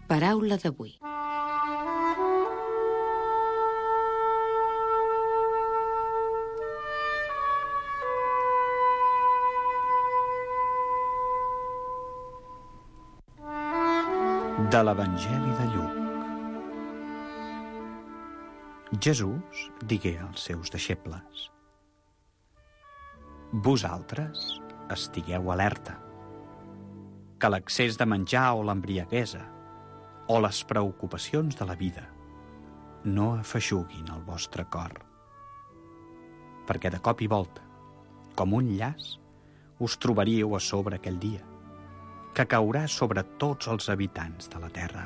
Paraula d'avui. De l'Evangeli de Lluc. Jesús digué als seus deixebles: vosaltres estigueu alerta, que l'excés de menjar o l'embriaguesa o les preocupacions de la vida no afeixuguin el vostre cor, perquè de cop i volta, com un llaç, us trobaríeu a sobre aquell dia, que caurà sobre tots els habitants de la terra.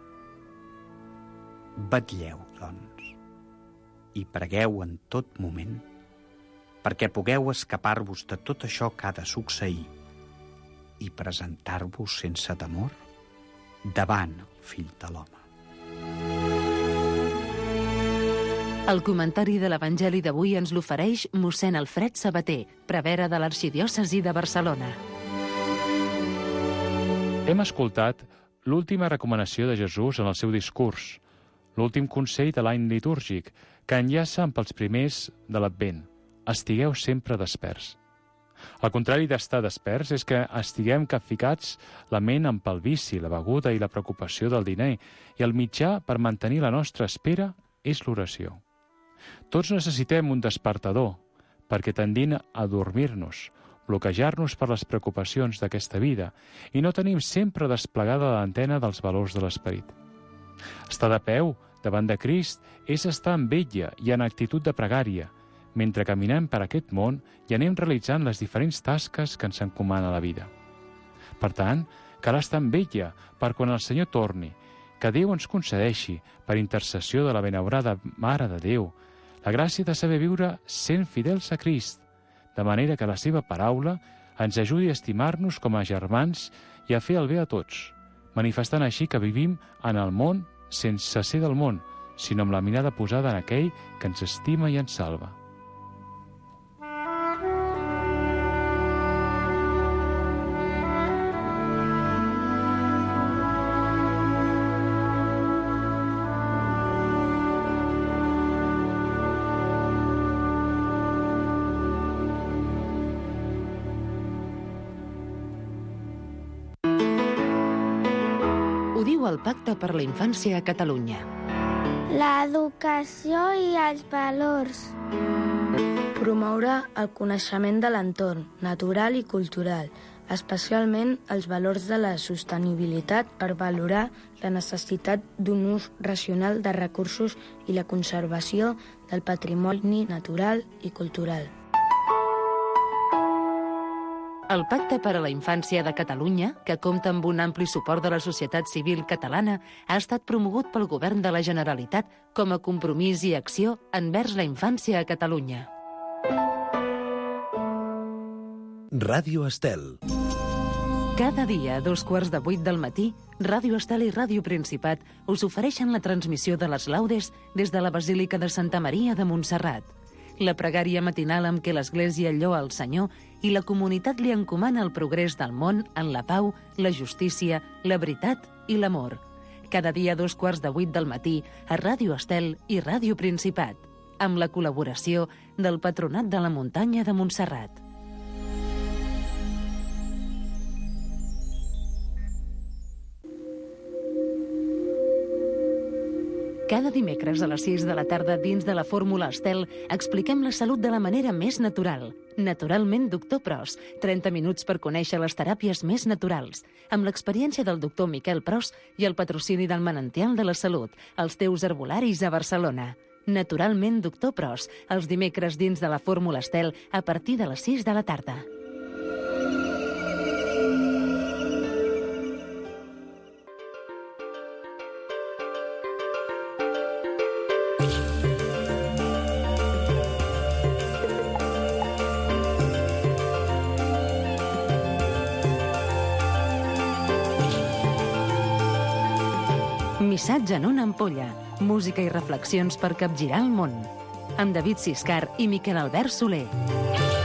Vetlleu, doncs, i pregueu en tot moment perquè pugueu escapar-vos de tot això que ha de succeir i presentar-vos sense temor davant el Fill de l'Home. El comentari de l'Evangeli d'avui ens l'ofereix mossèn Alfred Sabater, prevere de l'Arxidiòcesi de Barcelona. Hem escoltat l'última recomanació de Jesús en el seu discurs, l'últim consell de l'any litúrgic, que enllaça amb els primers de l'Advent. Estigueu sempre desperts. El contrari d'estar desperts és que estiguem capficats la ment amb el vici, la beguda i la preocupació del diner, i el mitjà per mantenir la nostra espera és l'oració. Tots necessitem un despertador, perquè tendint a dormir-nos, bloquejar-nos per les preocupacions d'aquesta vida i no tenim sempre desplegada l'antena dels valors de l'esperit. Estar de peu davant de Crist és estar amb ella i en actitud de pregària, mentre caminem per aquest món i anem realitzant les diferents tasques que ens encomana la vida. Per tant, cal estar amb ella per quan el Senyor torni, que Déu ens concedeixi, per intercessió de la benaurada Mare de Déu, la gràcia de saber viure sent fidels a Crist, de manera que la seva paraula ens ajudi a estimar-nos com a germans i a fer el bé a tots, manifestant així que vivim en el món sense ser del món, sinó amb la mirada posada en aquell que ens estima i ens salva. Ho diu el Pacte per la Infància a Catalunya. L'educació i els valors. Promoure el coneixement de l'entorn natural i cultural, especialment els valors de la sostenibilitat per valorar la necessitat d'un ús racional de recursos i la conservació del patrimoni natural i cultural. El Pacte per a la Infància de Catalunya, que compta amb un ampli suport de la societat civil catalana, ha estat promogut pel Govern de la Generalitat com a compromís i acció envers la infància a Catalunya. Ràdio Estel. Cada dia, a 7:15 del matí, Ràdio Estel i Ràdio Principat us ofereixen la transmissió de les laudes des de la Basílica de Santa Maria de Montserrat. La pregària matinal amb què l'Església lloa el Senyor i la comunitat li encomana el progrés del món en la pau, la justícia, la veritat i l'amor. Cada dia a 7:15 del matí a Ràdio Estel i Ràdio Principat, amb la col·laboració del Patronat de la Muntanya de Montserrat. Cada dimecres a les 6 de la tarda dins de la Fórmula Estel expliquem la salut de la manera més natural. Naturalment, Doctor Pros. 30 minuts per conèixer les teràpies més naturals. Amb l'experiència del doctor Miquel Pros i el patrocini del Manantial de la Salut, els teus herbolaris a Barcelona. Naturalment, Doctor Pros. Els dimecres dins de la Fórmula Estel a partir de les 6 de la tarda. Missatge en una ampolla, música i reflexions per capgirar el món. Amb David Siscar i Miquel Albert Soler.